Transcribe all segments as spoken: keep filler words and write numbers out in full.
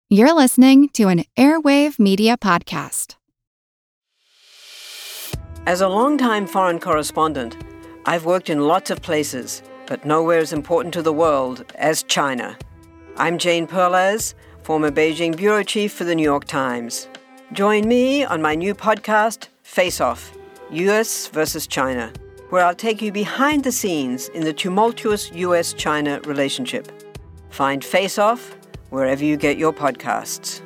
You're listening to an Airwave Media Podcast. As a longtime foreign correspondent, I've worked in lots of places, but nowhere as important to the world as China. I'm Jane Perlez, former Beijing bureau chief for the New York Times. Join me on my new podcast, Face Off, U S versus China, where I'll take you behind the scenes in the tumultuous U S China relationship. Find Face Off wherever you get your podcasts.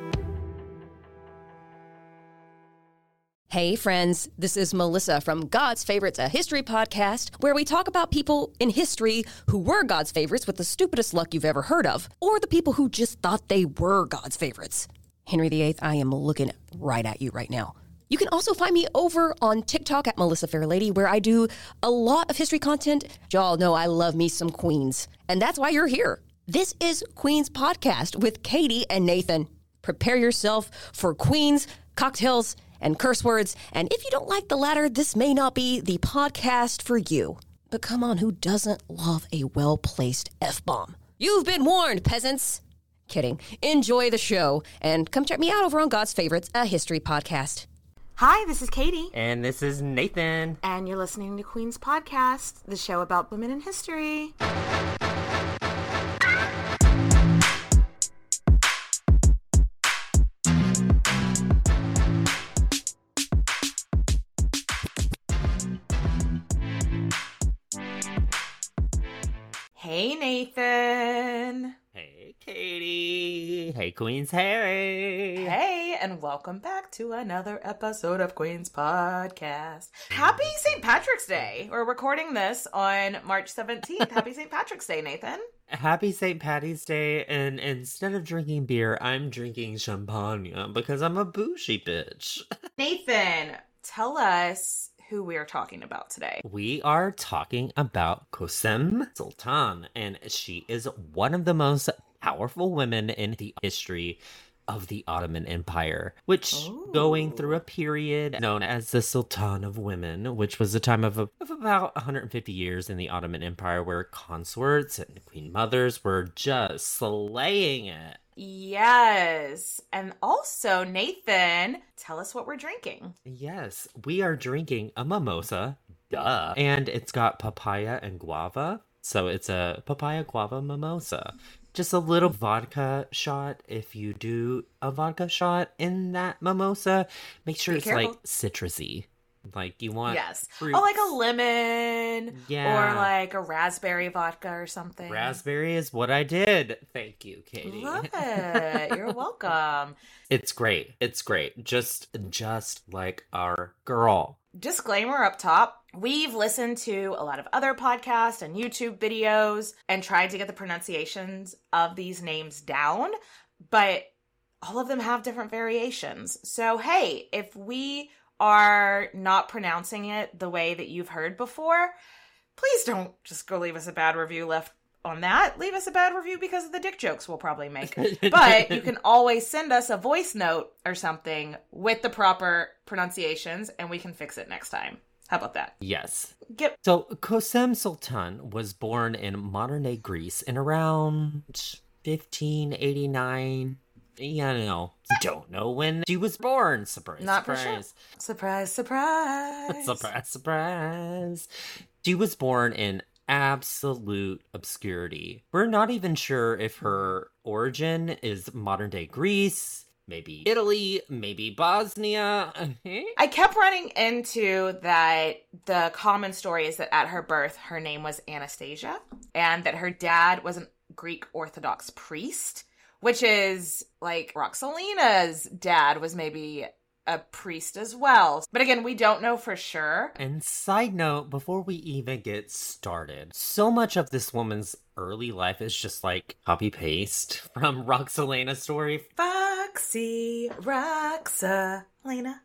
Hey friends, this is Melissa from God's Favorites, a history podcast where we talk about people in history who were God's favorites with the stupidest luck you've ever heard of, or the people who just thought they were God's favorites. Henry the Eighth, I am looking right at you right now. You can also find me over on TikTok at Melissa Fairlady, where I do a lot of history content. Y'all know I love me some Queens, and that's why you're here. This is Queens Podcast with Katie and Nathan. Prepare yourself for Queens, cocktails, and curse words, and if you don't like the latter, this may not be the podcast for you. But come on, who doesn't love a well-placed F-bomb? You've been warned, peasants! Kidding. Enjoy the show, and come check me out over on God's Favorites, a history podcast. Hi, this is Katie. And this is Nathan. And you're listening to Queen's Podcast, the show about women in history. Hey, Nathan. Hey, Katie. Hey, Queen's Harry. Hey, and welcome back to another episode of Queen's Podcast. Happy Saint Patrick's Day. We're recording this on March seventeenth. Happy Saint Patrick's Day, Nathan. Happy Saint Patty's Day, and instead of drinking beer, I'm drinking champagne because I'm a bougie bitch. Nathan, tell us who we are talking about today. We are talking about Kösem Sultan, and she is one of the most powerful women in the history of the Ottoman Empire, which Ooh. going through a period known as the Sultan of Women, which was a time of, of about one hundred fifty years in the Ottoman Empire where consorts and queen mothers were just slaying it. Yes. And also, Nathan, tell us what we're drinking. Yes, we are drinking a mimosa, duh. And it's got papaya and guava. So it's a papaya guava mimosa. Just a little vodka shot. If you do a vodka shot in that mimosa, make sure Be it's careful. like citrusy. Like you want Yes. fruits. Oh, like a lemon. Yeah. Or like a raspberry vodka or something. Raspberry is what I did. Thank you, Katie. Love it. You're welcome. It's great. It's great. Just, just like our girl. Disclaimer up top. We've listened to a lot of other podcasts and YouTube videos and tried to get the pronunciations of these names down, but all of them have different variations. So, hey, if we are not pronouncing it the way that you've heard before, please don't just go leave us a bad review left on that. Leave us a bad review because of the dick jokes we'll probably make. But you can always send us a voice note or something with the proper pronunciations and we can fix it next time. How about that? Yes. Get- so Kösem Sultan was born in modern-day Greece in around fifteen eighty-nine. Yeah, I don't know. Don't know when she was born. Surprise, Not surprise. for sure. Surprise, surprise. Surprise, surprise. She was born in absolute obscurity. We're not even sure if her origin is modern-day Greece, maybe Italy, maybe Bosnia. I kept running into that the common story is that at her birth, her name was Anastasia, and that her dad was a Greek Orthodox priest, which is like Roxalina's dad was maybe a priest as well. But again, we don't know for sure. And side note, before we even get started, so much of this woman's early life is just like copy paste from Roxalina's story. Foxy Roxalina.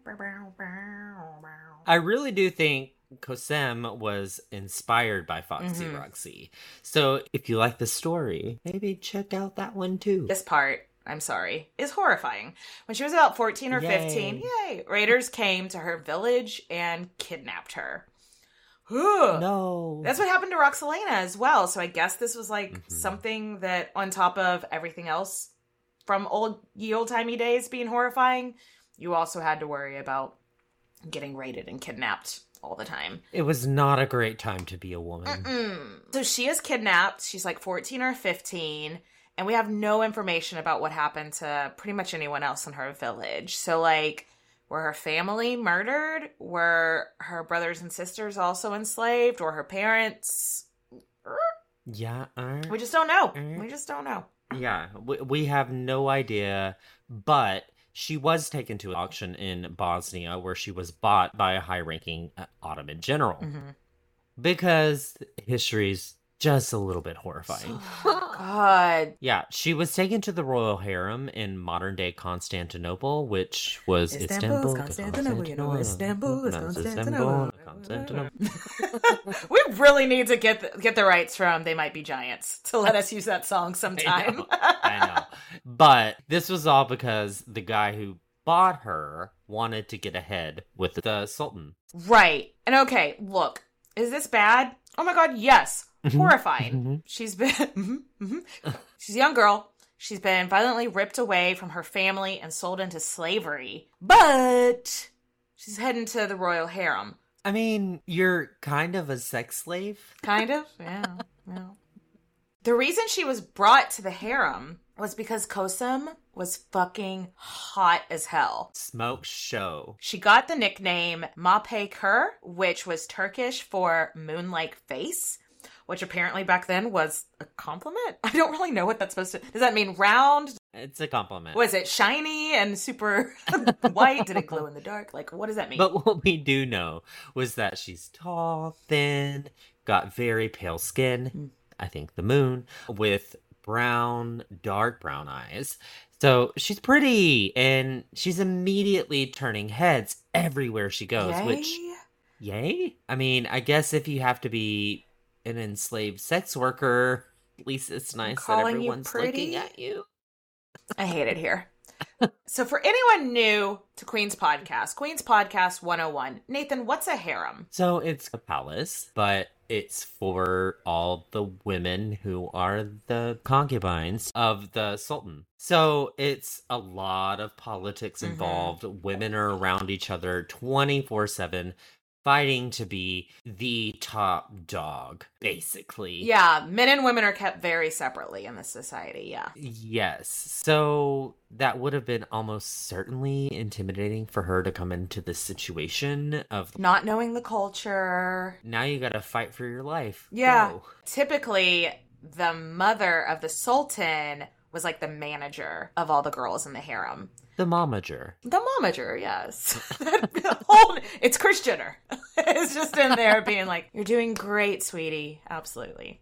I really do think Kösem was inspired by Foxy Mm-hmm. Roxy. So if you like the story, maybe check out that one too. This part, I'm sorry, is horrifying. When she was about fourteen or Yay. fifteen, yay, raiders came to her village and kidnapped her. Ugh. No. That's what happened to Roxalina as well. So I guess this was like Mhm. something that on top of everything else from old ye old-timey days being horrifying, you also had to worry about getting raided and kidnapped all the time. It was not a great time to be a woman. Mm-mm. So she is kidnapped. She's like fourteen or fifteen. And we have no information about what happened to pretty much anyone else in her village. So, like, were her family murdered? Were her brothers and sisters also enslaved? Or her parents? Yeah. Uh, We just don't know. uh, We just don't know. yeah. We, we have no idea. But she was taken to an auction in Bosnia where she was bought by a high-ranking uh, Ottoman general. Mm-hmm. Because history's just a little bit horrifying. God. Yeah, she was taken to the royal harem in modern-day Constantinople, which was Istanbul. Constantinople, you know, Istanbul is Constantinople. Constantinople. We really need to get the, get the rights from They Might Be Giants to let us use that song sometime. I know, I know. But this was all because the guy who bought her wanted to get ahead with the Sultan. Right. And okay, look, is this bad? Oh my God, yes. Horrifying. She's been, mhm, mhm. She's a young girl. She's been violently ripped away from her family and sold into slavery. But she's heading to the royal harem. I mean, you're kind of a sex slave. Kind of, yeah, yeah. The reason she was brought to the harem was because Kosem was fucking hot as hell. Smoke show. She got the nickname Mape Kür, which was Turkish for moon-like face, which apparently back then was a compliment. I don't really know what that's supposed to... Does that mean round? It's a compliment. Was it shiny and super white? Did it glow in the dark? Like, what does that mean? But what we do know was that she's tall, thin, got very pale skin, Mm. I think the moon, with brown, dark brown eyes. So she's pretty, and she's immediately turning heads everywhere she goes, Yay? which, yay? I mean, I guess if you have to be an enslaved sex worker, at least it's nice that calling you everyone's pretty? looking at you. I hate it here. So for anyone new to Queen's Podcast, Queen's Podcast one oh one, Nathan, what's a harem? So it's a palace, but it's for all the women who are the concubines of the Sultan. So it's a lot of politics Mhm. involved. Women are around each other twenty-four seven, fighting to be the top dog, basically. Yeah, men and women are kept very separately in this society, yeah. Yes. So that would have been almost certainly intimidating for her to come into this situation of Not knowing the culture. now you gotta fight for your life. Yeah. Go. Typically, the mother of the Sultan was like the manager of all the girls in the harem. The momager. The momager, yes. That whole- it's Kris Jenner. It's just in there being like, you're doing great, sweetie. Absolutely.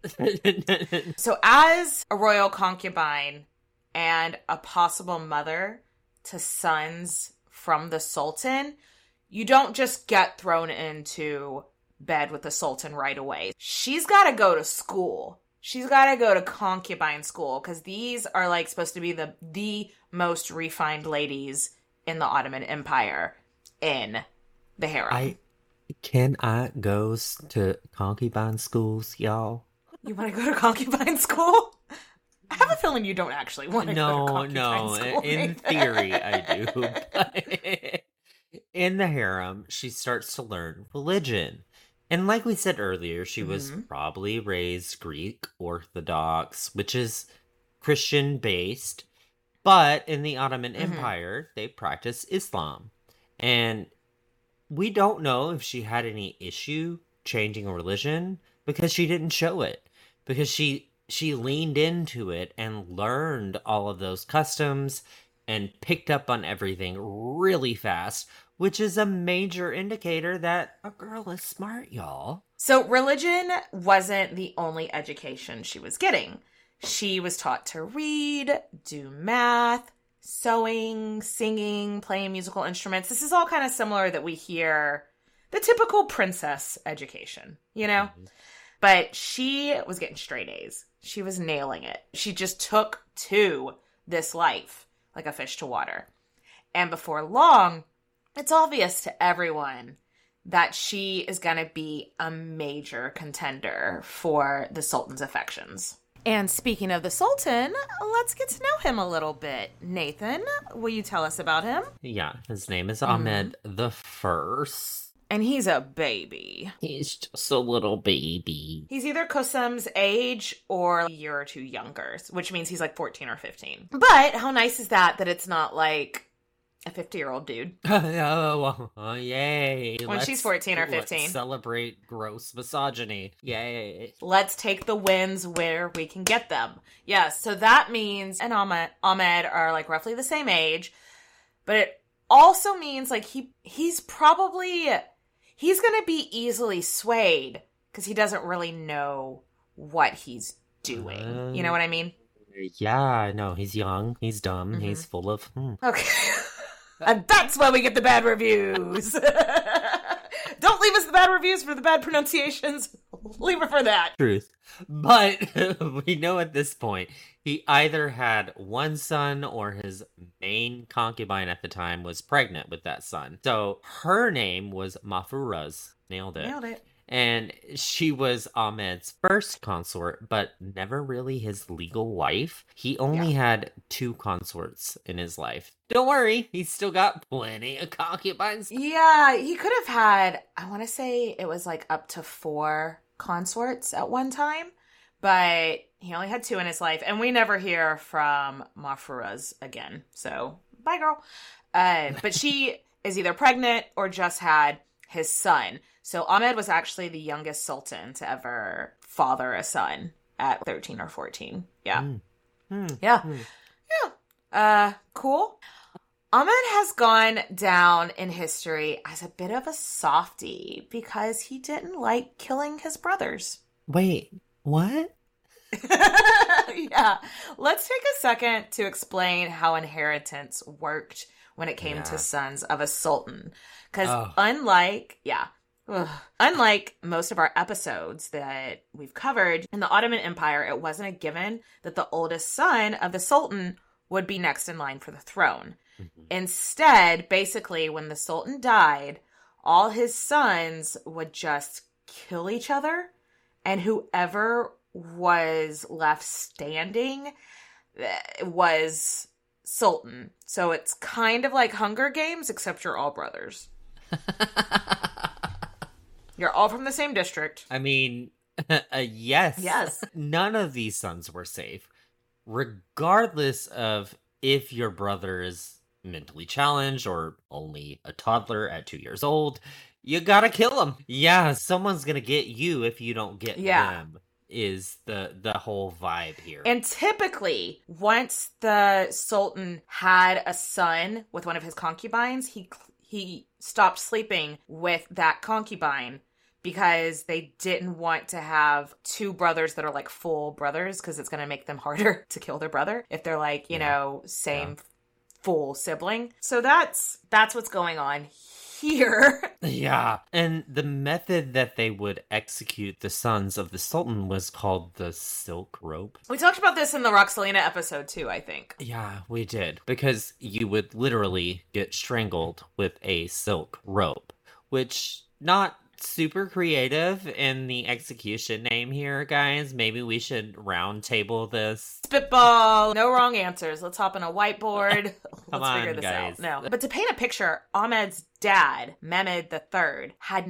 So as a royal concubine and a possible mother to sons from the Sultan, you don't just get thrown into bed with the Sultan right away. She's got to go to school. She's got to go to concubine school because these are like supposed to be the the most refined ladies in the Ottoman Empire in the harem. I can I go s- to concubine schools, y'all? You want to go to concubine school? I have a feeling you don't actually want to go to No, concubine no. school. In Nathan. theory, I do. But in the harem, she starts to learn religion. And like we said earlier, she was Mhm. probably raised Greek Orthodox, which is Christian based. But in the Ottoman Mhm. Empire, they practice Islam. And we don't know if she had any issue changing a religion because she didn't show it. Because she she leaned into it and learned all of those customs and picked up on everything really fast, which is a major indicator that a girl is smart, y'all. So religion wasn't the only education she was getting. She was taught to read, do math, sewing, singing, playing musical instruments. This is all kind of similar that we hear the typical princess education, you know? But she was getting straight A's. She was nailing it. She just took to this life like a fish to water. And before long, it's obvious to everyone that she is going to be a major contender for the Sultan's affections. And speaking of the Sultan, let's get to know him a little bit. Nathan, will you tell us about him? Yeah, his name is Ahmed mm. the First. And he's a baby. He's just a little baby. He's either Qasim's age or a year or two younger, which means he's like fourteen or fifteen. But how nice is that, that it's not like a fifty-year-old dude? oh, oh, yay. When let's, she's fourteen or fifteen. Let's celebrate gross misogyny. Yay. Let's take the wins where we can get them. Yes, so that means and Ahmed, Ahmed are like roughly the same age, but it also means like he he's probably... He's going to be easily swayed because he doesn't really know what he's doing. Um, you know what I mean? Yeah, no, he's young. He's dumb. Mm-hmm. He's full of... Hmm. Okay. And that's why we get the bad reviews. Don't leave us the bad reviews for the bad pronunciations. Leave it for that. Truth. But we know at this point, he either had one son or his main concubine at the time was pregnant with that son. So her name was Mahfuraz. Nailed it. Nailed it. And she was Ahmed's first consort, but never really his legal wife. He only yeah. had two consorts in his life. Don't worry, he's still got plenty of concubines. Yeah, he could have had, I want to say it was like up to four consorts at one time, but he only had two in his life. And we never hear from Mahfuraz again. So, bye, girl. Uh, but she is either pregnant or just had his son. So Ahmed was actually the youngest sultan to ever father a son at thirteen or fourteen. Yeah. Mm. Mm. Yeah. Mm. Yeah. Uh, cool. Ahmed has gone down in history as a bit of a softie because he didn't like killing his brothers. Wait, what? Yeah. Let's take a second to explain how inheritance worked when it came yeah. to sons of a sultan. Because oh. unlike, yeah, ugh, unlike most of our episodes that we've covered, in the Ottoman Empire, it wasn't a given that the oldest son of the sultan would be next in line for the throne. Mm-hmm. Instead, basically, when the sultan died, all his sons would just kill each other, and whoever was left standing was sultan. So it's kind of like Hunger Games, except you're all brothers. You're all from the same district. I mean, uh, yes. Yes. None of these sons were safe. Regardless of if your brother is mentally challenged or only a toddler at two years old, you gotta kill him. Yeah, someone's gonna get you if you don't get yeah. them. Is the the whole vibe here. And typically, once the sultan had a son with one of his concubines, he he stopped sleeping with that concubine because they didn't want to have two brothers that are like full brothers, because it's going to make them harder to kill their brother if they're like, you yeah. know, same yeah. full sibling. So that's that's what's going on here. Yeah. And the method that they would execute the sons of the sultan was called the silk rope. We talked about this in the Roxalina episode too, I think. Yeah, we did. Because you would literally get strangled with a silk rope, which not super creative in the execution name here, guys. Maybe we should round table this. Spitball. No wrong answers. Let's hop on a whiteboard. Come Let's on, figure this guys. out. No. But to paint a picture, Ahmed's dad, Mehmed the Third, had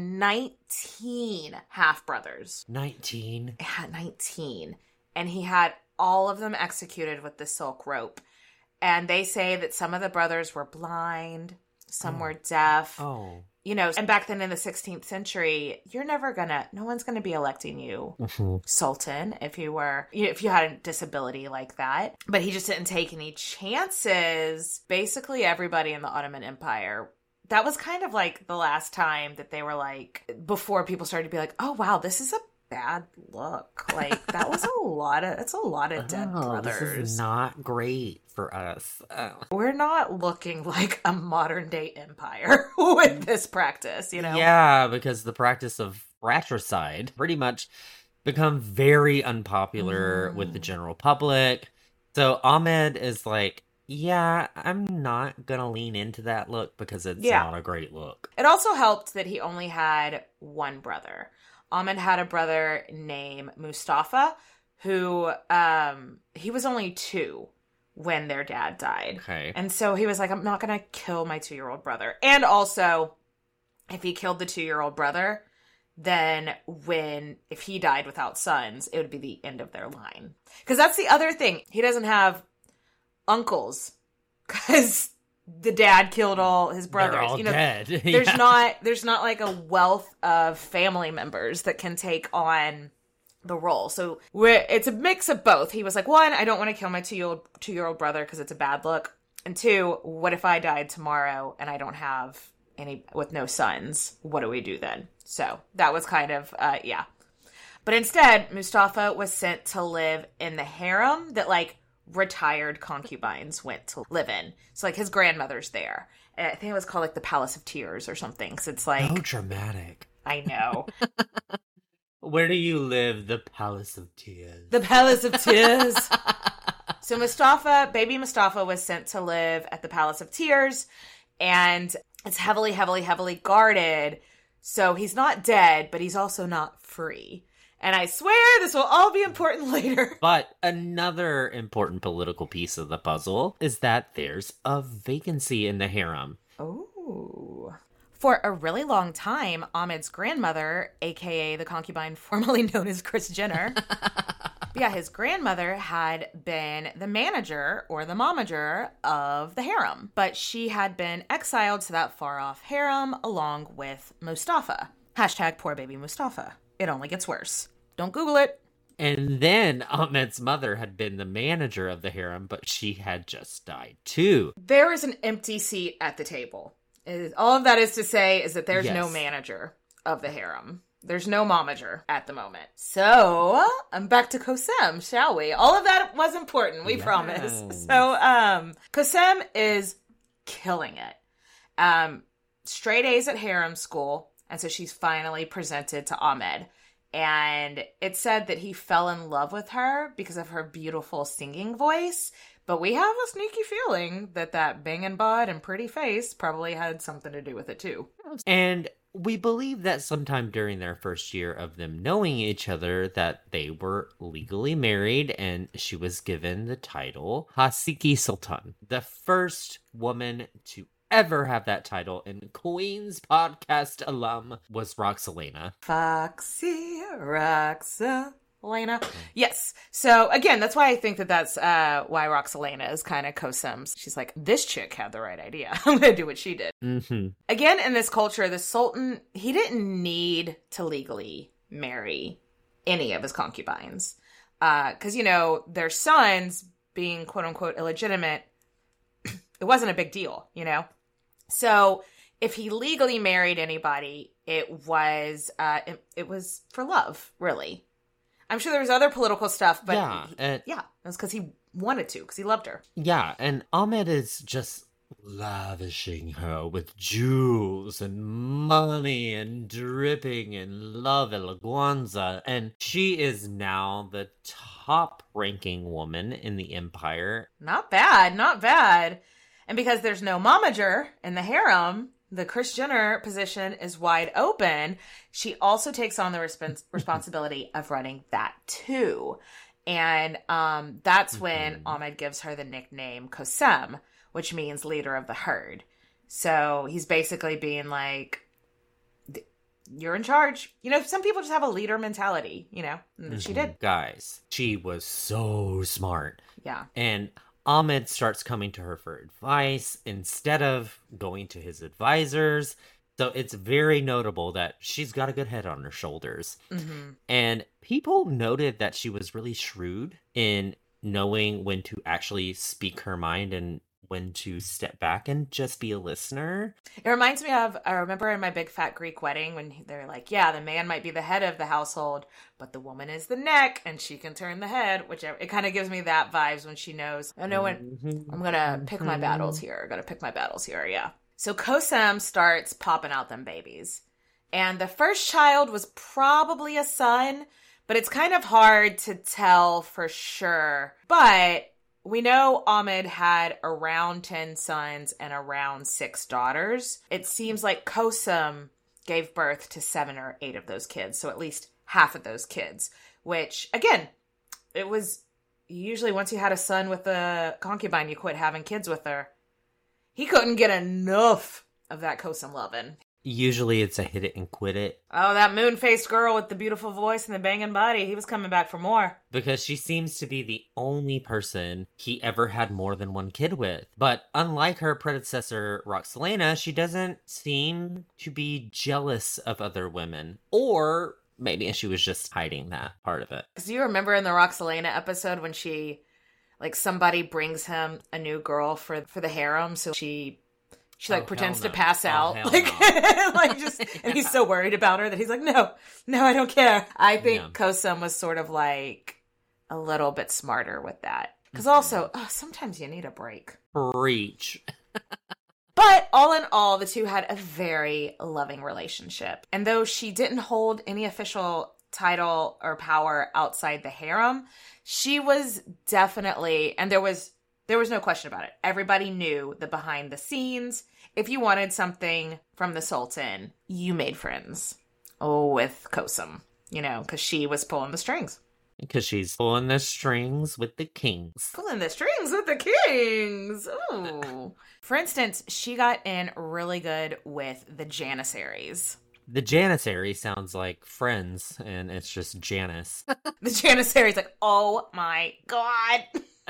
nineteen half-brothers. nineteen? He had nineteen. And he had all of them executed with the silk rope. And they say that some of the brothers were blind, some oh. were deaf. Oh. You know, and back then in the sixteenth century, you're never gonna, no one's gonna be electing you mm-hmm. sultan if you were, if you had a disability like that. But he just didn't take any chances. Basically, everybody in the Ottoman Empire, that was kind of like the last time that they were like, before people started to be like, oh wow, this is a bad look. Like, that was a lot of, it's a lot of dead oh, brothers. This is not great for us. Oh. We're not looking like a modern day empire with this practice, you know? Yeah, because the practice of fratricide pretty much become very unpopular mm. with the general public. So Ahmed is like, yeah, I'm not gonna lean into that look because it's yeah. not a great look. It also helped that he only had one brother. Ahmed had a brother named Mustafa, who, um, he was only two when their dad died. Okay. And so he was like, I'm not going to kill my two-year-old brother. And also, if he killed the two-year-old brother, then when, if he died without sons, it would be the end of their line. Because that's the other thing. He doesn't have uncles because the dad killed all his brothers. They're all you know, dead. there's Yeah. not, there's not like a wealth of family members that can take on the role. So we're, it's a mix of both. He was like, one, I don't want to kill my two-year-old two-year-old brother because it's a bad look. And two, what if I died tomorrow and I don't have any, with no sons? What do we do then? So that was kind of, uh, yeah. But instead, Mustafa was sent to live in the harem that like retired concubines went to live in. So like his grandmother's there. I think it was called like the Palace of Tears or something. Because it's like, Oh, dramatic. I know. Where do you live? The Palace of Tears. The Palace of Tears. So Mustafa, baby Mustafa was sent to live at the Palace of Tears, and it's heavily, heavily, heavily guarded. So he's not dead, but he's also not free. And I swear this will all be important later. But another important political piece of the puzzle is that there's a vacancy in the harem. Oh. For a really long time, Ahmed's grandmother, aka the concubine formerly known as Kris Jenner, yeah, his grandmother had been the manager or the momager of the harem, but she had been exiled to that far-off harem along with Mustafa. Hashtag poor baby Mustafa. It only gets worse. Don't Google it. And then Ahmed's mother had been the manager of the harem, but she had just died too. There is an empty seat at the table. It- all of that is to say is that there's Yes. no manager of the harem. There's no momager at the moment. So, I'm back to Kosem, shall we? All of that was important, we Yes. promise. So, um, Kosem is killing it. Um, straight A's at harem school, and so she's finally presented to Ahmed. And it said that he fell in love with her because of her beautiful singing voice. But we have a sneaky feeling that that banging butt and pretty face probably had something to do with it too. And we believe that sometime during their first year of them knowing each other that they were legally married, and she was given the title Hasiki Sultan, the first woman to ever have that title, and Queen's podcast alum was Roxalena. Foxy Roxalena. Yes. So again, that's why I think that that's uh, why Roxalena is kind of Kosem's. She's like, this chick had the right idea. I'm going to do what she did. Mm-hmm. Again, in this culture, the Sultan, he didn't need to legally marry any of his concubines. Because, uh, you know, their sons being quote unquote illegitimate, it wasn't a big deal, you know? So if he legally married anybody, it was uh, it, it was for love, really. I'm sure there was other political stuff, but Yeah, he- and- yeah, it was because he wanted to, because he loved her. Yeah, and Ahmed is just lavishing her with jewels and money and dripping in love and laguanza. And she is now the top ranking woman in the empire. Not bad, not bad. And because there's no momager in the harem, the Kris Jenner position is wide open. She also takes on the respons- responsibility of running that too. And um, that's when Ahmed gives her the nickname Kosem, which means leader of the herd. So he's basically being like, you're in charge. You know, some people just have a leader mentality, you know, and she did. Guys, she was so smart. Yeah. And Ahmed starts coming to her for advice instead of going to his advisors. So it's very notable that she's got a good head on her shoulders. Mm-hmm. And people noted that she was really shrewd in knowing when to actually speak her mind and when to step back and just be a listener. It reminds me of, I remember in My Big Fat Greek Wedding when they're like, yeah, the man might be the head of the household, but the woman is the neck and she can turn the head, whichever. It kind of gives me that vibes when she knows, I know when I'm going to pick my battles here. I'm going to pick my battles here. Yeah. So Kosem starts popping out them babies. And the first child was probably a son, but it's kind of hard to tell for sure. But we know Ahmed had around ten sons and around six daughters. It seems like Kosem gave birth to seven or eight of those kids. So at least half of those kids, which again, it was usually once you had a son with a concubine, you quit having kids with her. He couldn't get enough of that Kosem lovin'. Usually it's a hit it and quit it. Oh, that moon-faced girl with the beautiful voice and the banging body. He was coming back for more. Because she seems to be the only person he ever had more than one kid with. But unlike her predecessor, Roxelana, she doesn't seem to be jealous of other women. Or maybe she was just hiding that part of it. Do you remember in the Roxelana episode when she, like, somebody brings him a new girl for, for the harem, so she... She, like, oh, pretends no. to pass oh, out. Like, no. like just, and he's so worried about her that he's like, no, no, I don't care. I think yeah. Kosem was sort of, like, a little bit smarter with that. Because also, oh, sometimes you need a break. Preach. But all in all, the two had a very loving relationship. And though she didn't hold any official title or power outside the harem, she was definitely, and there was... There was no question about it. Everybody knew the behind the scenes. If you wanted something from the Sultan, you made friends. Oh, with Kosem, you know, because she was pulling the strings. Because she's pulling the strings with the kings. Pulling the strings with the kings. Ooh. For instance, she got in really good with the Janissaries. The Janissary sounds like Friends, and it's just Janice. The Janissaries, like, oh my god.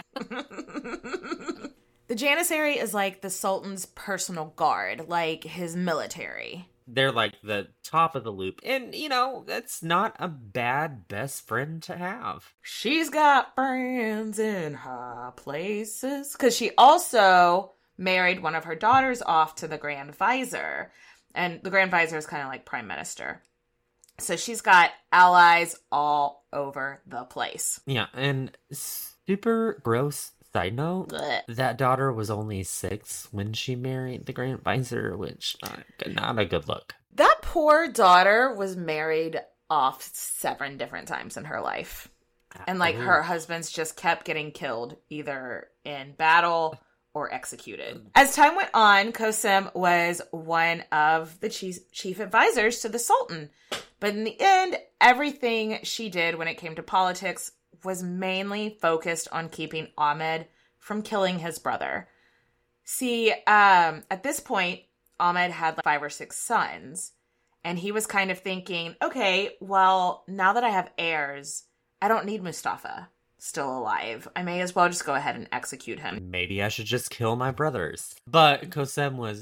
The Janissary is like the Sultan's personal guard, like his military. They're like the top of the loop. And, you know, that's not a bad best friend to have. She's got friends in high places. Because she also married one of her daughters off to the Grand Vizier. And the Grand Vizier is kind of like Prime Minister. So she's got allies all over the place. Yeah, and... Super gross side note, Blech. That daughter was only six when she married the Grand Vizier, which not, not a good look. That poor daughter was married off seven different times in her life. And, like, Ooh. her husbands just kept getting killed, either in battle or executed. As time went on, Kosem was one of the chief, chief advisors to the Sultan. But in the end, everything she did when it came to politics was mainly focused on keeping Ahmed from killing his brother. See, um, at this point, Ahmed had like five or six sons, and he was kind of thinking, okay, well, now that I have heirs, I don't need Mustafa still alive. I may as well just go ahead and execute him. Maybe I should just kill my brothers. But Kosem was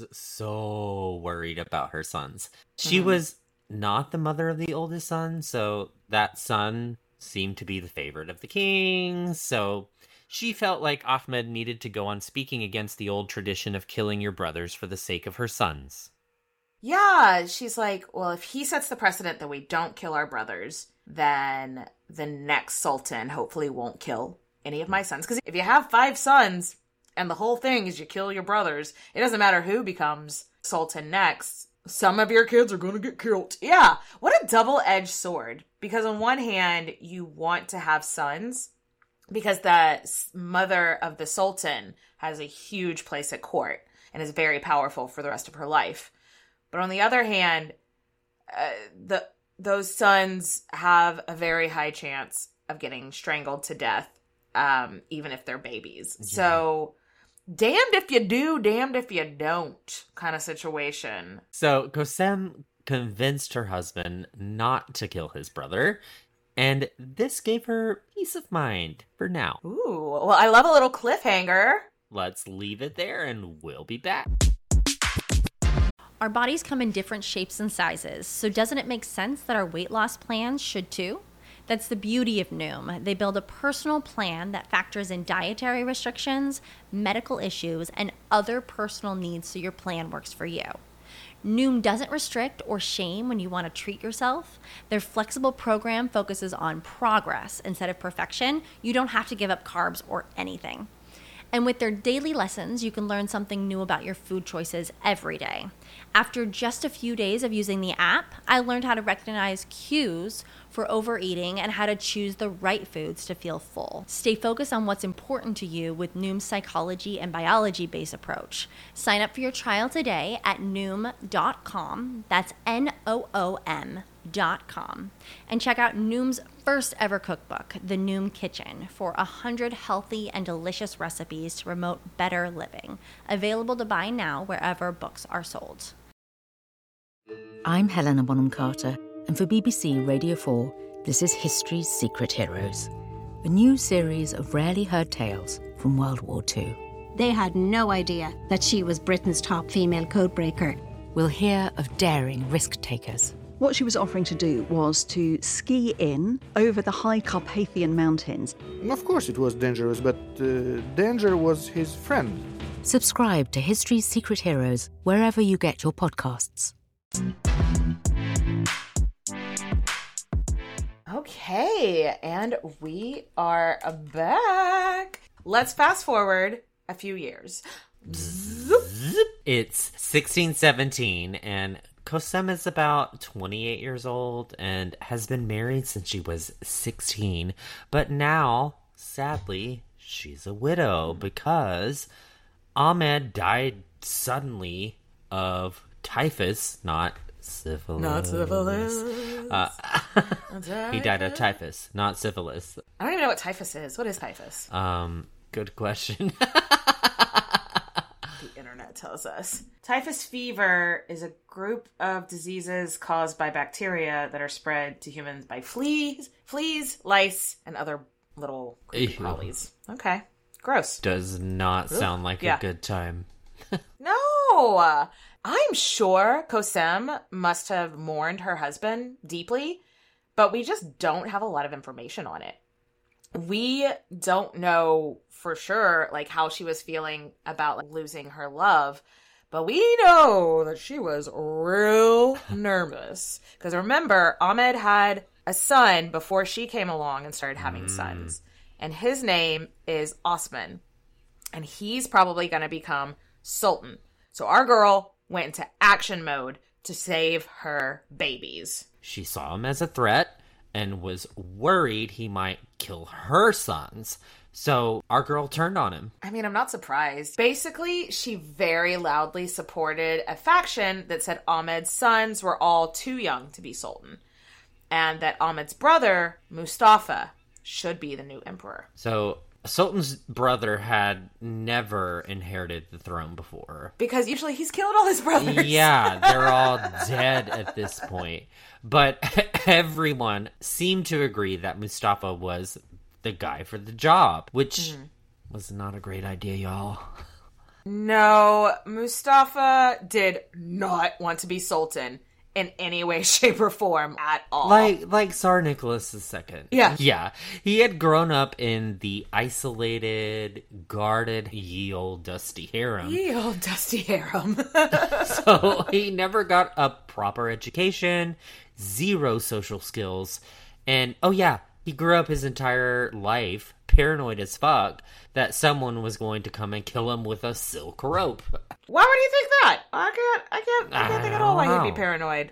so worried about her sons. She mm-hmm. was not the mother of the oldest son, so that son seemed to be the favorite of the king, so she felt like Ahmed needed to go on speaking against the old tradition of killing your brothers for the sake of her sons. Yeah, she's like, well, if he sets the precedent that we don't kill our brothers, then the next sultan hopefully won't kill any of my sons. Because if you have five sons, and the whole thing is you kill your brothers, it doesn't matter who becomes sultan next, some of your kids are going to get killed. Yeah, what a double-edged sword. Because on one hand, you want to have sons, because the mother of the sultan has a huge place at court and is very powerful for the rest of her life. But on the other hand, uh, the those sons have a very high chance of getting strangled to death, um, even if they're babies. Yeah. So, damned if you do, damned if you don't kind of situation. So, Kosem convinced her husband not to kill his brother, and this gave her peace of mind for now. Ooh, well, I love a little cliffhanger. Let's leave it there, and we'll be back. Our bodies come in different shapes and sizes, so doesn't it make sense that our weight loss plans should too? That's the beauty of Noom. They build a personal plan that factors in dietary restrictions, medical issues, and other personal needs so your plan works for you. Noom doesn't restrict or shame when you want to treat yourself. Their flexible program focuses on progress instead of perfection. You don't have to give up carbs or anything. And with their daily lessons, you can learn something new about your food choices every day. After just a few days of using the app, I learned how to recognize cues for overeating and how to choose the right foods to feel full. Stay focused on what's important to you with Noom's psychology and biology-based approach. Sign up for your trial today at Noom dot com. That's N O O M dot com and check out Noom's first ever cookbook, The Noom Kitchen, for one hundred healthy and delicious recipes to promote better living. Available to buy now wherever books are sold. I'm Helena Bonham Carter, and for B B C Radio four, this is History's Secret Heroes, a new series of rarely heard tales from World War Two. They had no idea that she was Britain's top female codebreaker. We'll hear of daring risk-takers. What she was offering to do was to ski in over the high Carpathian Mountains. Of course it was dangerous, but uh, danger was his friend. Subscribe to History's Secret Heroes wherever you get your podcasts. Okay, and we are back. Let's fast forward a few years. It's sixteen seventeen, and Kosem is about twenty-eight years old and has been married since she was sixteen. But now, sadly, she's a widow because Ahmed died suddenly of typhus, not syphilis. Not syphilis. Uh, he died of typhus, not syphilis. I don't even know what typhus is. What is typhus? Um, good question. The internet tells us. Typhus fever is a group of diseases caused by bacteria that are spread to humans by fleas, fleas, lice, and other little creepy crawlies. Okay. Gross. Does not Ooh. sound like Yeah. a good time. No! I'm sure Kosem must have mourned her husband deeply, but we just don't have a lot of information on it. We don't know for sure, like, how she was feeling about like, losing her love, but we know that she was real nervous. Because remember, Ahmed had a son before she came along and started having mm. sons. And his name is Osman. And he's probably going to become Sultan. So our girl went into action mode to save her babies. She saw him as a threat and was worried he might kill her sons. So our girl turned on him. I mean, I'm not surprised. Basically, she very loudly supported a faction that said Ahmed's sons were all too young to be sultan, and that Ahmed's brother, Mustafa, should be the new emperor. So Sultan's brother had never inherited the throne before. Because usually he's killed all his brothers. Yeah, they're all dead at this point. But everyone seemed to agree that Mustafa was the guy for the job, which mm. was not a great idea, y'all. No, Mustafa did not want to be Sultan in any way, shape, or form at all. Like like Tsar Nicholas the Second. Yeah. Yeah. He had grown up in the isolated, guarded, ye old dusty harem. Ye old dusty harem. So he never got a proper education, zero social skills, and oh yeah, he grew up his entire life paranoid as fuck that someone was going to come and kill him with a silk rope. Why would he think that? I can't, I can't, I can't think at all why he'd be paranoid.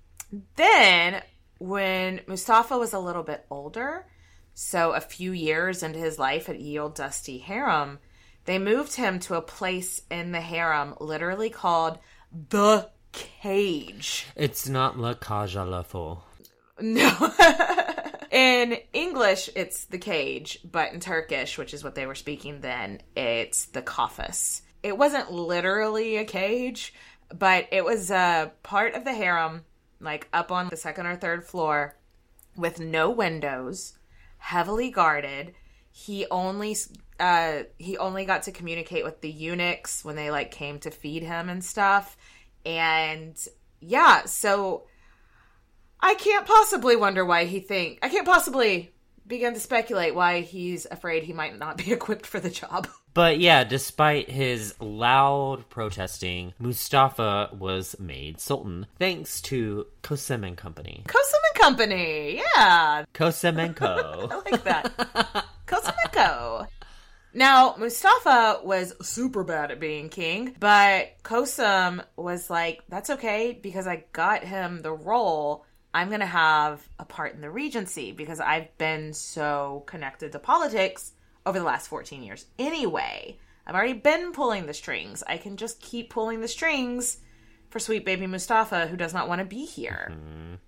Then, when Mustafa was a little bit older, so a few years into his life at Ye Old Dusty Harem, they moved him to a place in the harem literally called The Cage. It's not La Cage à la Faux. No. In English, it's The Cage, but in Turkish, which is what they were speaking then, it's The Kafes. It wasn't literally a cage, but it was a part of the harem, like up on the second or third floor, with no windows, heavily guarded. He only uh, he only got to communicate with the eunuchs when they like came to feed him and stuff. And yeah, so I can't possibly wonder why he think I can't possibly begin to speculate why he's afraid he might not be equipped for the job. But yeah, despite his loud protesting, Mustafa was made Sultan thanks to Kosem and Company. Kosem and Company, yeah. Kosem and Co. I like that. Kosem and Co. Now, Mustafa was super bad at being king, but Kosem was like, that's okay because I got him the role. I'm going to have a part in the regency because I've been so connected to politics over the last fourteen years. Anyway, I've already been pulling the strings. I can just keep pulling the strings for sweet baby Mustafa, who does not want to be here. Mm-hmm.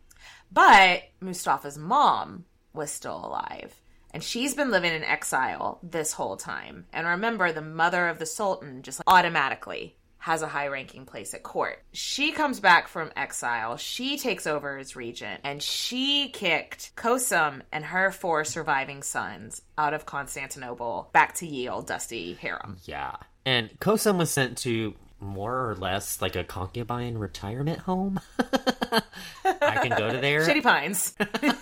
But Mustafa's mom was still alive. And she's been living in exile this whole time. And remember, the mother of the Sultan just automatically has a high-ranking place at court. She comes back from exile. She takes over as regent. And she kicked Kosum and her four surviving sons out of Constantinople back to ye old dusty harem. Yeah. And Kosum was sent to more or less like a concubine retirement home. I can go to there. Shady Pines.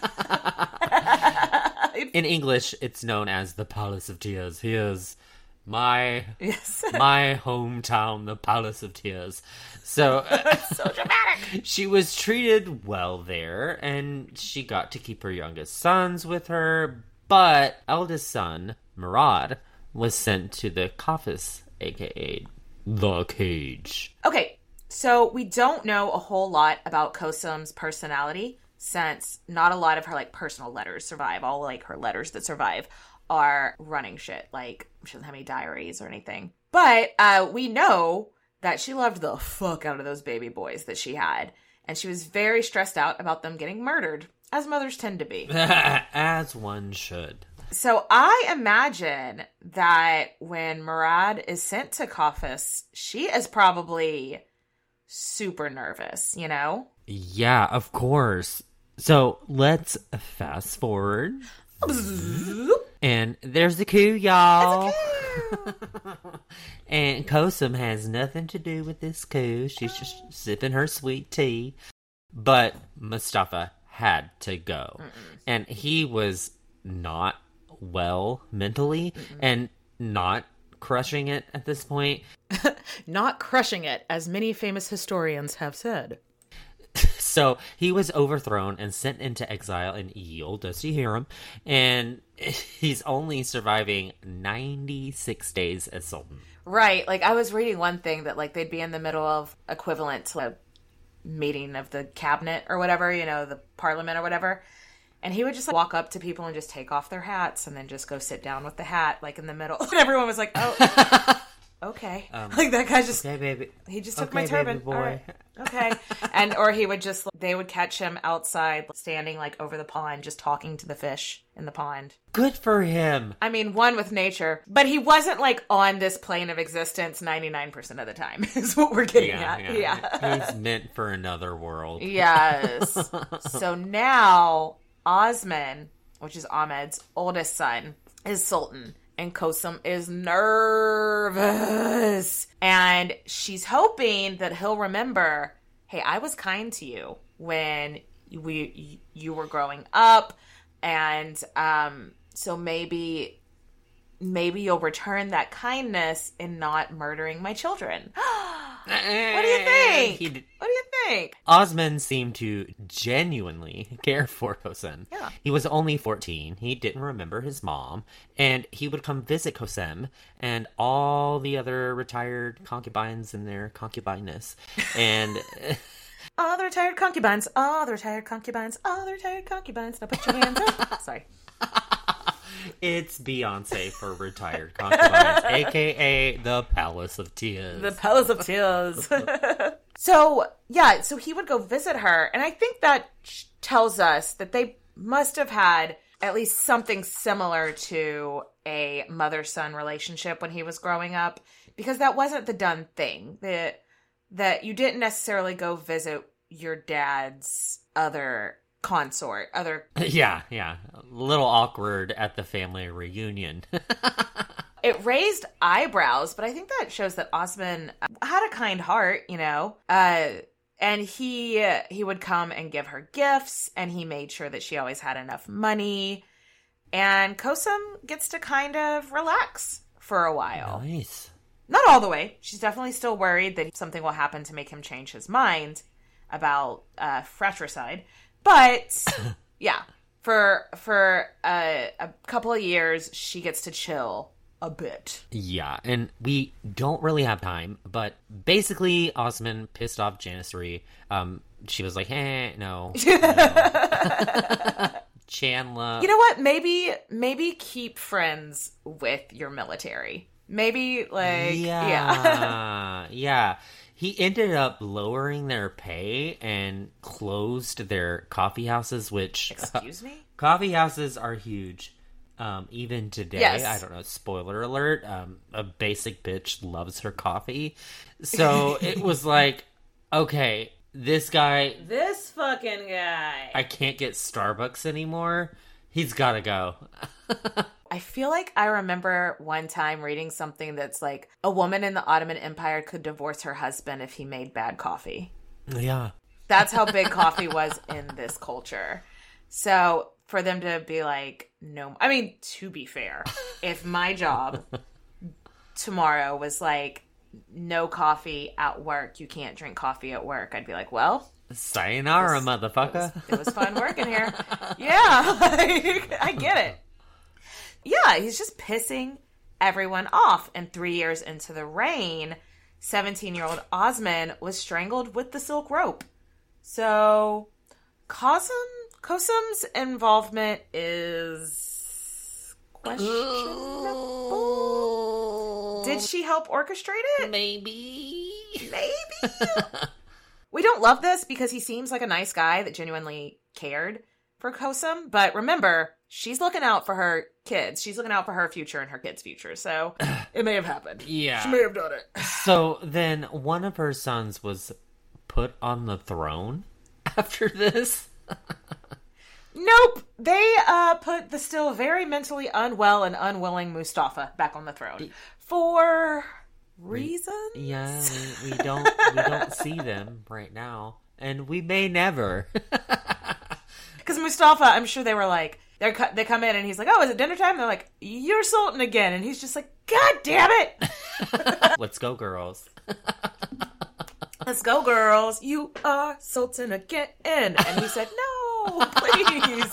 In English, it's known as the Palace of Tears. Here's my yes. my hometown, the Palace of Tears. So, so dramatic. She was treated well there, and she got to keep her youngest sons with her. But eldest son, Murad, was sent to the Kafis, aka the Cage. Okay, so we don't know a whole lot about Kosum's personality, since not a lot of her, like, personal letters survive. All, like, her letters that survive are running shit. Like, she doesn't have any diaries or anything. But uh, we know that she loved the fuck out of those baby boys that she had. And she was very stressed out about them getting murdered, as mothers tend to be. As one should. So I imagine that when Murad is sent to Kafis, she is probably super nervous, you know? Yeah, of course. So let's fast forward. And there's the coup, y'all. Coup. And Kosum has nothing to do with this coup. She's just sipping her sweet tea. But Mustafa had to go. Mm-mm. And he was not well mentally Mm-mm. and not crushing it at this point. Not crushing it, as many famous historians have said. So he was overthrown and sent into exile in ye old dusty harem, and he's only surviving ninety-six days as Sultan. Right. Like, I was reading one thing that, like, they'd be in the middle of equivalent to a meeting of the cabinet or whatever, you know, the parliament or whatever. And he would just, like, walk up to people and just take off their hats and then just go sit down with the hat, like, in the middle. And everyone was like, oh, okay. Um, like, that guy just, okay, baby. He just took okay, my turban. Baby boy. All right. Okay. And, or he would just, they would catch him outside, standing, like, over the pond, just talking to the fish in the pond. Good for him. I mean, one with nature. But he wasn't, like, on this plane of existence ninety-nine percent of the time, is what we're getting yeah, at. Yeah. yeah. He's meant for another world. Yes. So now, Osman, which is Ahmed's oldest son, is Sultan. And Kosum is nervous. And she's hoping that he'll remember, hey, I was kind to you when we you were growing up. And um, so maybe maybe you'll return that kindness in not murdering my children. What do you think? He d- what do you think? Osman seemed to genuinely care for Kosem. Yeah. He was only fourteen. He didn't remember his mom. And he would come visit Kosem and all the other retired concubines in their concubineness. And... all the retired concubines, all the retired concubines, all the retired concubines. Now put your hands up. Sorry. It's Beyonce for retired concubines, a k a the Palace of Tears. The Palace of Tears. So, yeah, so he would go visit her, and I think that tells us that they must have had at least something similar to a mother-son relationship when he was growing up, because that wasn't the done thing. That, that you didn't necessarily go visit your dad's other consort, other... Yeah, yeah. A little awkward at the family reunion. It raised eyebrows, but I think that shows that Osman had a kind heart, you know? Uh, and he uh, he would come and give her gifts, and he made sure that she always had enough money. And Kosum gets to kind of relax for a while. Nice. Not all the way. She's definitely still worried that something will happen to make him change his mind about uh, fratricide. But, yeah, for for uh, a couple of years, she gets to chill a bit. Yeah, and we don't really have time, but basically, Osman pissed off Janissary. Um, she was like, eh, no. no. Chandler. You know what? Maybe, maybe keep friends with your military. Maybe, like, yeah. Yeah. yeah. He ended up lowering their pay and closed their coffee houses, which... Excuse me? Coffee houses are huge. Um, even today, yes. I don't know, spoiler alert, um, a basic bitch loves her coffee. So it was like, okay, this guy... This fucking guy. I can't get Starbucks anymore. He's gotta go. I feel like I remember one time reading something that's like, a woman in the Ottoman Empire could divorce her husband if he made bad coffee. Yeah. That's how big coffee was in this culture. So... for them to be like, no, I mean, to be fair, if my job tomorrow was like, no coffee at work, you can't drink coffee at work, I'd be like, well. Sayonara, this, motherfucker. It was, it was fun working here. Yeah, like, I get it. Yeah, he's just pissing everyone off. And three years into the reign, seventeen-year-old Osman was strangled with the silk rope. So, Qasim... Qasim's involvement is questionable. Did she help orchestrate it? Maybe. Maybe. We don't love this because he seems like a nice guy that genuinely cared for Qasim. But remember, she's looking out for her kids. She's looking out for her future and her kids' future. So it may have happened. Yeah. She may have done it. So then one of her sons was put on the throne after this? Nope. They uh, put the still very mentally unwell and unwilling Mustafa back on the throne for reasons. We, yeah, we, we don't we don't see them right now, and we may never. Because Mustafa, I'm sure they were like, they they come in and he's like, "Oh, is it dinner time?" They're like, "You're Sultan again," and he's just like, "God damn it!" Let's go, girls. Let's go, girls. You are Sultan again. And he said, no, please.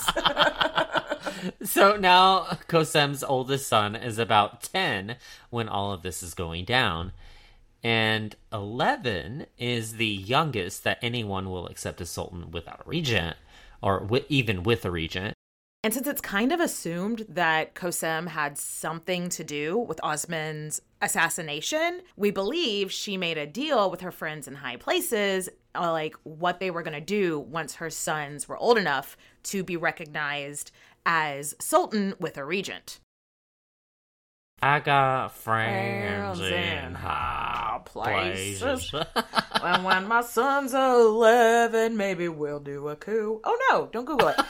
So now Qasim's oldest son is about ten when all of this is going down. And eleven is the youngest that anyone will accept as Sultan without a regent, or w- even with a regent. And since it's kind of assumed that Qasim had something to do with Osman's assassination, we believe she made a deal with her friends in high places, uh, like what they were going to do once her sons were old enough to be recognized as Sultan with a regent. I got friends in high places. places. And when my son's eleven, maybe we'll do a coup. Oh no, don't Google it.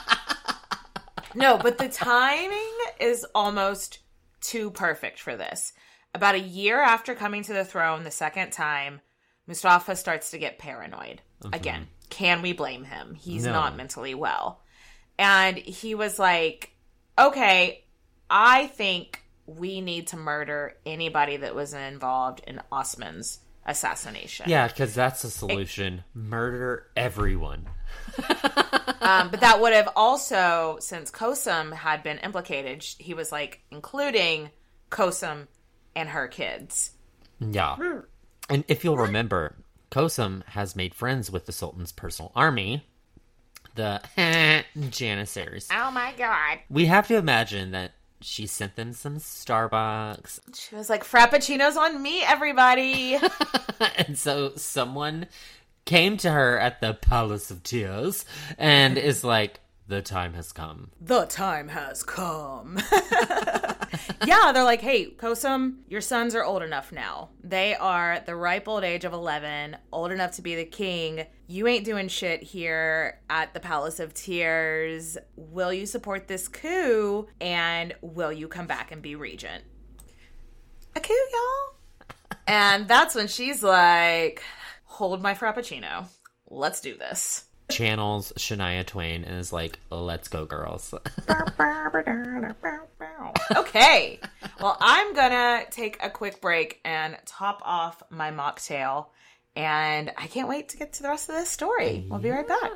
No, but the timing is almost too perfect for this. About a year after coming to the throne the second time, Mustafa starts to get paranoid. Mm-hmm. Again, can we blame him? He's no. not mentally well. And he was like, okay, I think we need to murder anybody that was involved in Osman's assassination. Yeah, because that's the solution. It, murder everyone. um, but that would have also, since Qasim had been implicated, he was like including Qasim and her kids. Yeah. And if you'll remember, Qasim has made friends with the Sultan's personal army, the Janissaries. Oh my god. We have to imagine that she sent them some Starbucks. She was like, Frappuccinos on me, everybody. And so someone came to her at the Palace of Tears and is like, the time has come. The time has come. Yeah, they're like, hey, Qasim, your sons are old enough now. They are the ripe old age of eleven, old enough to be the king. You ain't doing shit here at the Palace of Tears. Will you support this coup? And will you come back and be regent? A coup, y'all? And that's when she's like, hold my Frappuccino. Let's do this. Channels Shania Twain and is like, let's go, girls. Okay. Well, I'm gonna take a quick break and top off my mocktail. And I can't wait to get to the rest of this story. We'll be right back.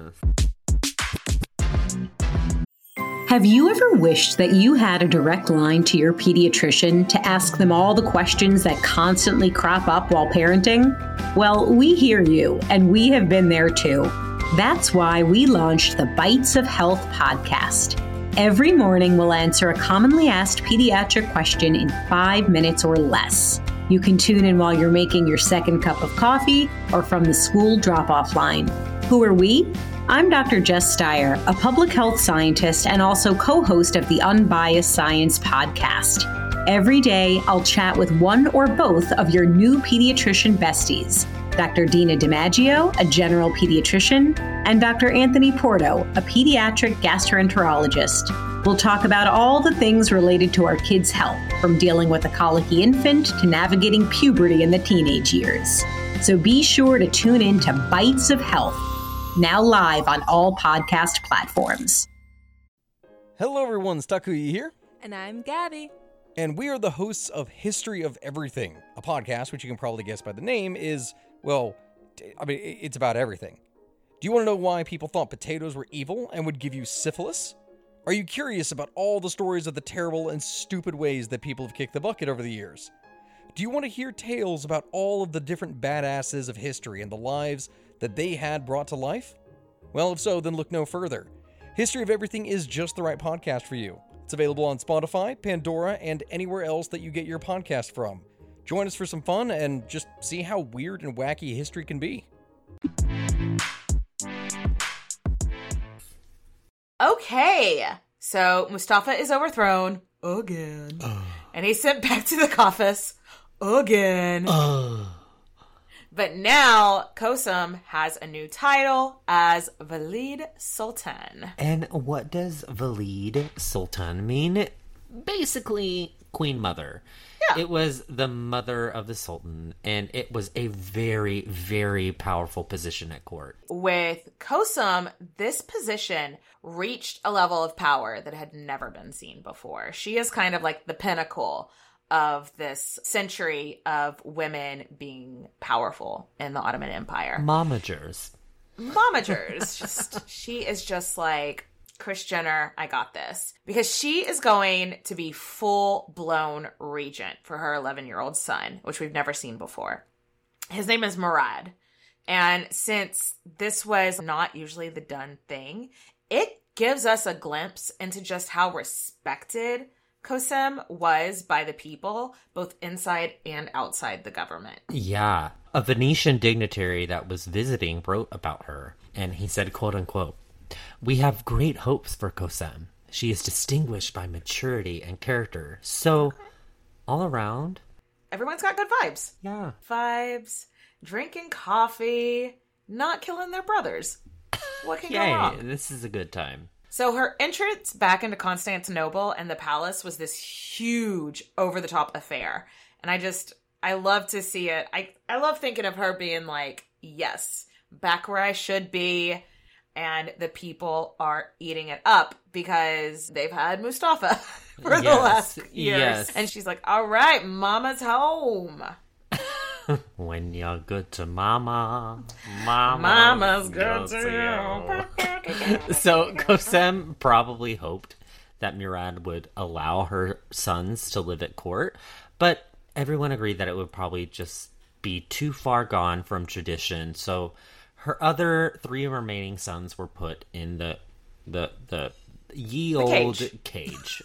Have you ever wished that you had a direct line to your pediatrician to ask them all the questions that constantly crop up while parenting? Well, we hear you, and we have been there too. That's why we launched the Bites of Health podcast. Every morning, we'll answer a commonly asked pediatric question in five minutes or less. You can tune in while you're making your second cup of coffee or from the school drop-off line. Who are we? I'm Doctor Jess Steyer, a public health scientist and also co-host of the Unbiased Science podcast. Every day, I'll chat with one or both of your new pediatrician besties, Doctor Dina DiMaggio, a general pediatrician, and Doctor Anthony Porto, a pediatric gastroenterologist. We'll talk about all the things related to our kids' health, from dealing with a colicky infant to navigating puberty in the teenage years. So be sure to tune in to Bites of Health, now live on all podcast platforms. Hello everyone, it's Takuya here. And I'm Gabby. And we are the hosts of History of Everything, a podcast which you can probably guess by the name is, well, I mean, it's about everything. Do you want to know why people thought potatoes were evil and would give you syphilis? Are you curious about all the stories of the terrible and stupid ways that people have kicked the bucket over the years? Do you want to hear tales about all of the different badasses of history and the lives that they had brought to life? Well, if so, then look no further. History of Everything is just the right podcast for you. It's available on Spotify, Pandora, and anywhere else that you get your podcast from. Join us for some fun and just see how weird and wacky history can be. Okay, so Mustafa is overthrown again, uh. and he's sent back to the office again. Uh. But now Kosum has a new title as Valid Sultan. And what does Valid Sultan mean? Basically, Queen Mother. Yeah. It was the mother of the Sultan, and it was a very, very powerful position at court. With Kosum, this position reached a level of power that had never been seen before. She is kind of like the pinnacle of this century of women being powerful in the Ottoman Empire. Momagers. Momagers. just, she is just like, Kris Jenner, I got this. Because she is going to be full-blown regent for her eleven-year-old son, which we've never seen before. His name is Murad. And since this was not usually the done thing, it gives us a glimpse into just how respected Kosum was by the people, both inside and outside the government. Yeah. A Venetian dignitary that was visiting wrote about her, and he said, quote unquote, "We have great hopes for Kosum. She is distinguished by maturity and character. So, okay. all around, everyone's got good vibes. Yeah. Vibes, drinking coffee, not killing their brothers. What can Yay, go wrong? This is a good time. So her entrance back into Constantinople and the palace was this huge, over-the-top affair. And I just, I love to see it. I, I love thinking of her being like, yes, back where I should be. And the people are eating it up because they've had Mustafa for yes, the last years. Yes. And she's like, all right, mama's home. When you're good to mama, mama's, mama's good, good to you. you. So Kosum probably hoped that Murad would allow her sons to live at court, but everyone agreed that it would probably just be too far gone from tradition. So her other three remaining sons were put in the the the ye the old cage, cage.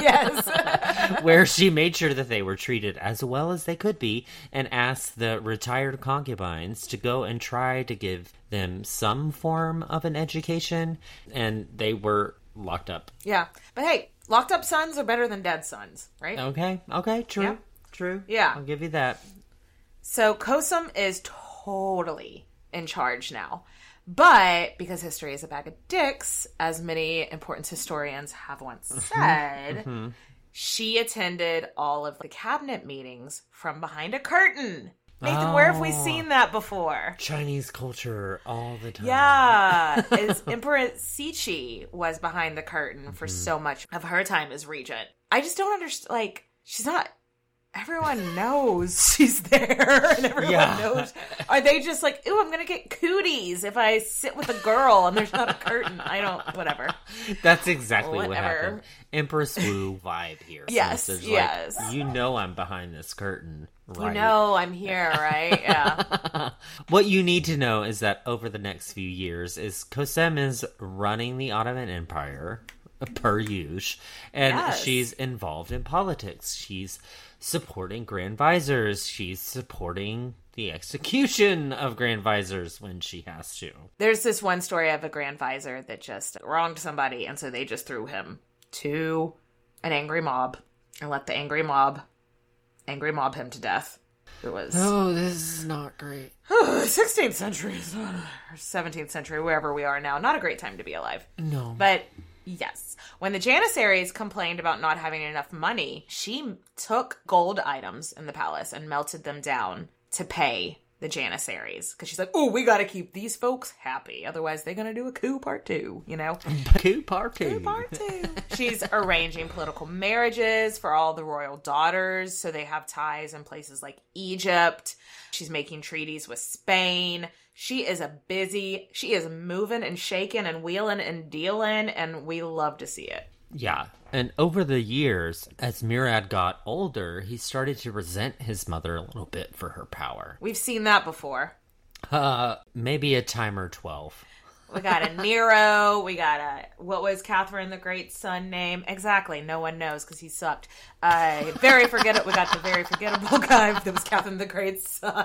Yes. Where she made sure that they were treated as well as they could be and asked the retired concubines to go and try to give them some form of an education, and they were locked up. Yeah. But hey, locked up sons are better than dead sons, right? Okay. Okay. True. Yeah. True. Yeah. I'll give you that. So Kosum is totally in charge now. But because history is a bag of dicks, as many important historians have once said, mm-hmm. she attended all of the cabinet meetings from behind a curtain. Nathan, oh, where have we seen that before? Chinese culture all the time. Yeah. As Emperor Siqi was behind the curtain mm-hmm. for so much of her time as regent. I just don't understand. Like, she's not... Everyone knows she's there, and everyone yeah. knows. Are they just like, ooh, I'm going to get cooties if I sit with a girl and there's not a curtain? I don't, whatever. That's exactly whatever. what happened. Empress Wu vibe here. Yes, so yes. Like, you know I'm behind this curtain, right? You know I'm here, right? Yeah. What you need to know is that over the next few years, is Kosum is running the Ottoman Empire, per usual, and yes. she's involved in politics. She's supporting Grand Visors. She's supporting the execution of Grand Visors when she has to. There's this one story of a Grand Visor that just wronged somebody, and so they just threw him to an angry mob and let the angry mob angry mob him to death. It was... Oh, this is not great. sixteenth century, or seventeenth century, wherever we are now. Not a great time to be alive. No. But... yes. When the Janissaries complained about not having enough money, she took gold items in the palace and melted them down to pay the Janissaries. Because she's like, oh, we got to keep these folks happy. Otherwise, they're going to do a coup part two, you know? Coup part two. Coup part two. She's arranging political marriages for all the royal daughters, so they have ties in places like Egypt. She's making treaties with Spain. She is a busy, she is moving and shaking and wheeling and dealing, and we love to see it. Yeah, and over the years, as Murad got older, he started to resent his mother a little bit for her power. We've seen that before. Uh, maybe a time or twelve. We got a Nero, we got a, what was Catherine the Great's son name? Exactly, no one knows because he sucked. Uh, very forgettable, we got the very forgettable guy that was Catherine the Great's son.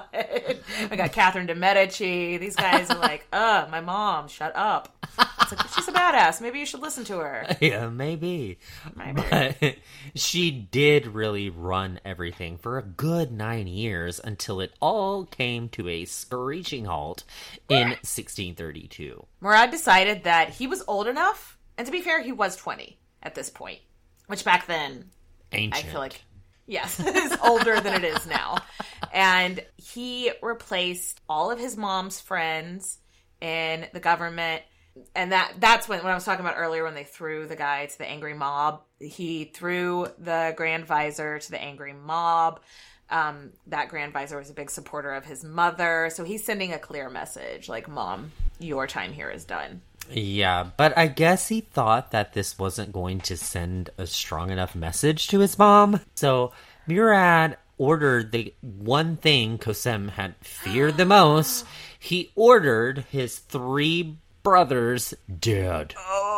We got Catherine de Medici. These guys are like, uh, my mom, shut up. It's like, she's a badass. Maybe you should listen to her. Yeah, maybe. Maybe. But she did really run everything for a good nine years until it all came to a screeching halt in sixteen thirty-two. Murad decided that he was old enough, and to be fair, he was twenty at this point, which back then, ancient. I feel like, yes, is older than it is now. And he replaced all of his mom's friends in the government. And that that's when, when I was talking about earlier when they threw the guy to the angry mob. He threw the Grand Visor to the angry mob. Um, that Grand Visor was a big supporter of his mother. So he's sending a clear message, like, Mom, your time here is done. Yeah, but I guess he thought that this wasn't going to send a strong enough message to his mom. So Murad ordered the one thing Kösem had feared the most. He ordered his three brothers dead.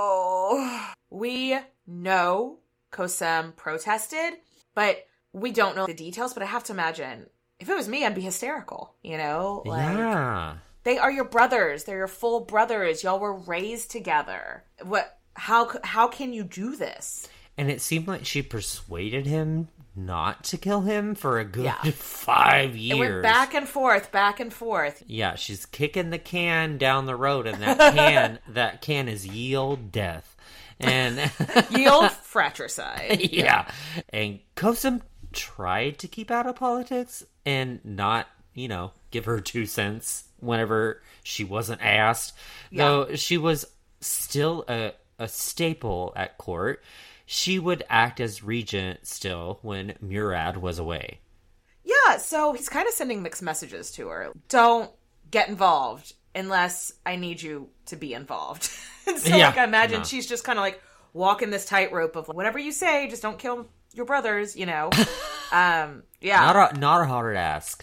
Oh. We know Kösem protested, but we don't know the details. But I have to imagine, if it was me, I'd be hysterical, you know? Like, yeah. They are your brothers. They're your full brothers. Y'all were raised together. What? How? How can you do this? And it seemed like she persuaded him not to kill him for a good Yeah. five years. It went back and forth, back and forth. Yeah, she's kicking the can down the road, and that can that can is yield death. And yield fratricide. Yeah. And Kösem tried to keep out of politics and not, you know, give her two cents whenever she wasn't asked. Yeah. Though she was still a, a staple at court. She would act as regent still when Murad was away. Yeah, so he's kind of sending mixed messages to her. Don't get involved unless I need you to be involved. so, yeah, like, I imagine no. she's just kind of like walking this tightrope of whatever you say, just don't kill your brothers, you know. um, yeah. Not a, not a hard ask.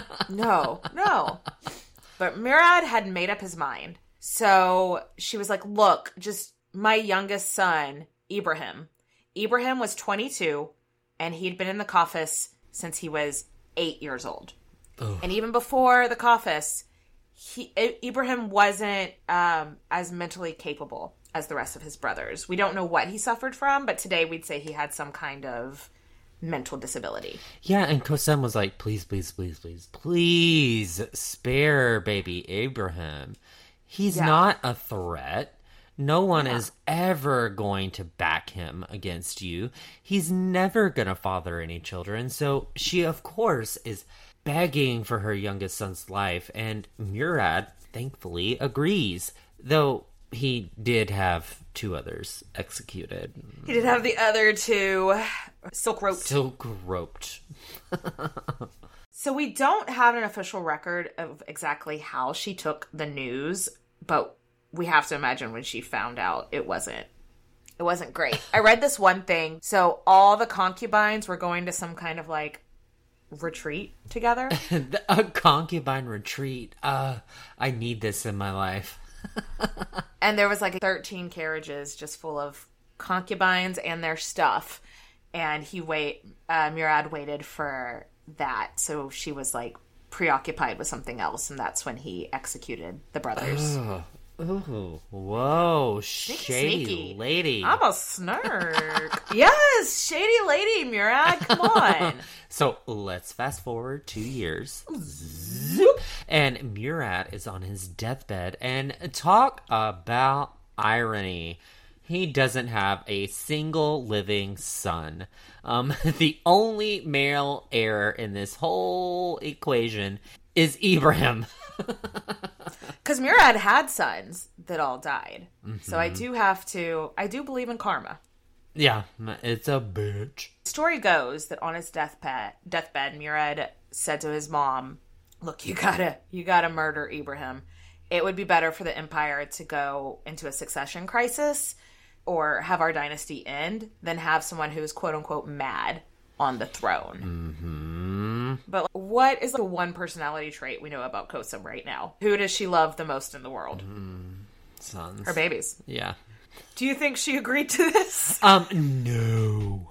no, no. But Murad had made up his mind. So she was like, look, just my youngest son, Ibrahim. Ibrahim was twenty-two, and he'd been in the Caucasus since he was eight years old. Ugh. And even before the Caucasus, he, Ibrahim wasn't um, as mentally capable as the rest of his brothers. We don't know what he suffered from, but today we'd say he had some kind of mental disability. Yeah, and Kösem was like, please, please, please, please, please spare baby Abraham. He's Yeah. not a threat. No one Yeah. is ever going to back him against you. He's never going to father any children. So she, of course, is begging for her youngest son's life. And Murad, thankfully, agrees. Though he did have two others executed. He did have the other two silk roped. Silk roped. So we don't have an official record of exactly how she took the news, but we have to imagine when she found out it wasn't it wasn't great. I read this one thing. So all the concubines were going to some kind of like retreat together. A concubine retreat. Uh, I need this in my life. And there was like thirteen carriages just full of concubines and their stuff. And he wait, uh, Murad waited for that. So she was like preoccupied with something else. And that's when he executed the brothers. Oh, ooh, whoa, shady Sneaky. lady. I'm a snark. Yes, shady lady, Murad. Come on. So let's fast forward two years. And Murad is on his deathbed. And talk about irony. He doesn't have a single living son. Um, the only male heir in this whole equation is Ibrahim. Because Murad had sons that all died. Mm-hmm. So I do have to, I do believe in karma. Yeah, it's a bitch. The story goes that on his deathbed, deathbed, Murad said to his mom, look, you gotta, you gotta murder Ibrahim. It would be better for the empire to go into a succession crisis or have our dynasty end than have someone who's quote unquote mad on the throne. Mm-hmm. But what is the one personality trait we know about Kosa right now? Who does she love the most in the world? Mm, sons. Her babies. Yeah. Do you think she agreed to this? Um, no.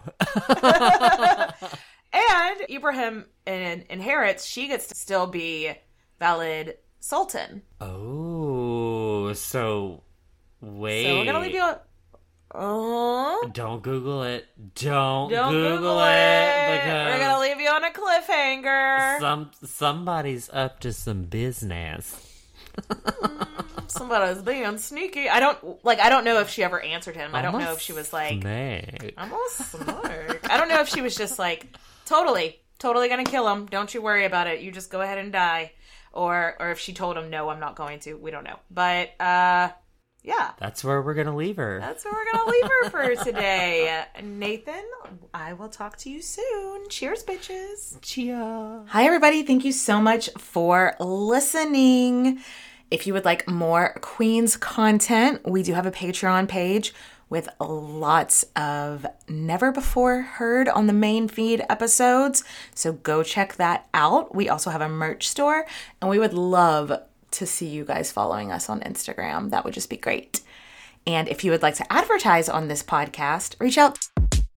And Ibrahim in- inherits, she gets to still be valid sultan. Oh, so wait. So we're gonna leave you. On- Oh. Don't Google it. Don't, Don't Google, Google it, it. because We're gonna leave you on a cliffhanger. some somebody's up to some business. Somebody's being sneaky. I don't like. I don't know if she ever answered him. I don't I'm a know if she was like, snake. "I'm a snark." I don't know if she was just like, "Totally, totally gonna kill him. Don't you worry about it. You just go ahead and die," or or if she told him, "No, I'm not going to." We don't know, but uh. Yeah. That's where we're going to leave her. That's where we're going to leave her for today. Nathan, I will talk to you soon. Cheers, bitches. Cheers. Hi, everybody. Thank you so much for listening. If you would like more Queens content, we do have a Patreon page with lots of never before heard on the main feed episodes. So go check that out. We also have a merch store, and we would love to see you guys following us on Instagram. That would just be great. And if you would like to advertise on this podcast, reach out